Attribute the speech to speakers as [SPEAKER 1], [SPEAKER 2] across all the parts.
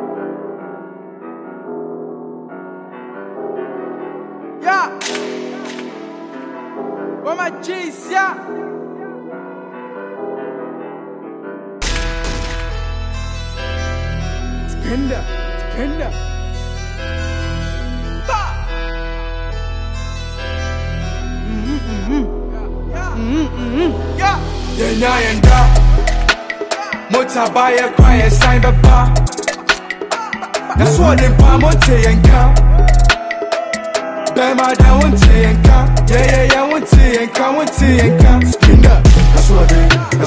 [SPEAKER 1] Yeah. Where my G's, yeah. Spinda.
[SPEAKER 2] Yenda Motabaya quiet sign baba. That's what they pamote yanka. Bema da wonte yanka. Yeah, wonte yanka. Spinda. That's what they.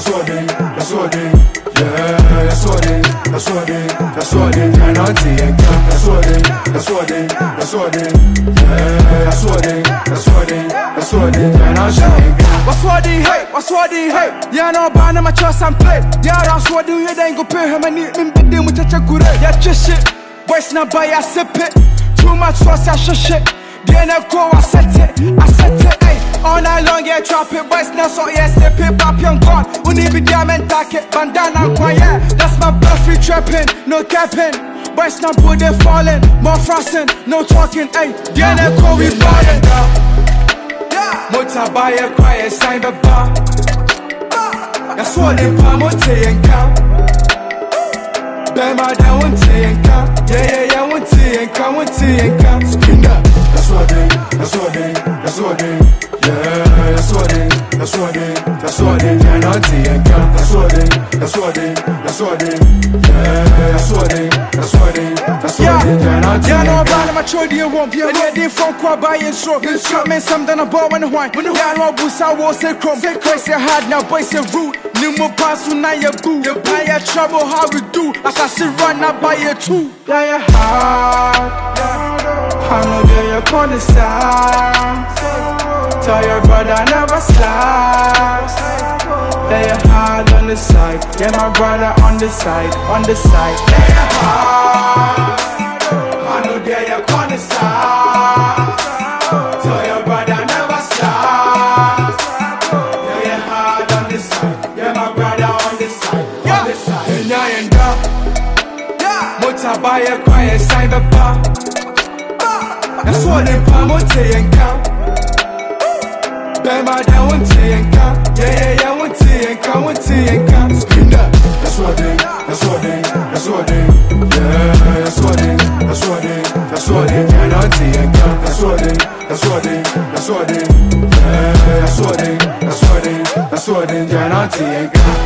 [SPEAKER 2] Yeah, that's what they. Cannot yanka. That's what they. Yeah, that's what they. Cannot yanka.
[SPEAKER 1] What's what they hey? Yeah, no ban my trust and play. Yeah, that's what do you then go pay him and eat me with much good. Yeah, just shit. Boys not buy a sip it. Too much sauce, I shit. Then I go, I set it, hey. All night long, yeah, trap it. Boys now, so yeah, sip it, pop young gone. We need be diamond tacket, bandana, quiet. That's my blood free trapping, no capping. Boys now, put they falling, more frosting, no talking, hey. Then I go, we ballin'.
[SPEAKER 2] Motabaya quiet sign baba. That's what they pamote yanka. Bema da wonte yanka. Yeah, wonte yanka. Spinda. That's what they. Yeah, that's what they. Cannot yanka. That's what they. Yeah, that's what they. Cannot
[SPEAKER 1] yeah, no
[SPEAKER 2] yanka.
[SPEAKER 1] ban my chodi won't be a lady from Kwa buy and so. Shot me something about when wine. Yeah, no busa was a crumb. Boys are hard now, boys are rude. No more pass when I boo. You buy a trouble, how we do. As I see run, I buy a two.
[SPEAKER 2] Yeah, you're hard. I know that you're on the side. Tell your brother never stop. Yeah, you're hard on the side. Yeah, my brother on the side. Yeah, you're hard. I know that you're on the side. Tell your brother never stop. Yeah, you're hard on the side. Yeah, my brother on the side. Yenda Motabaya quiet sign baba. That's what they pamote yanka. Bema da wonte yanka. Yeah, wonte yanka. Spinda. That's what they. Yeah, that's what they. Cannot yanka. That's what they. Yeah, that's what they. Cannot yanka.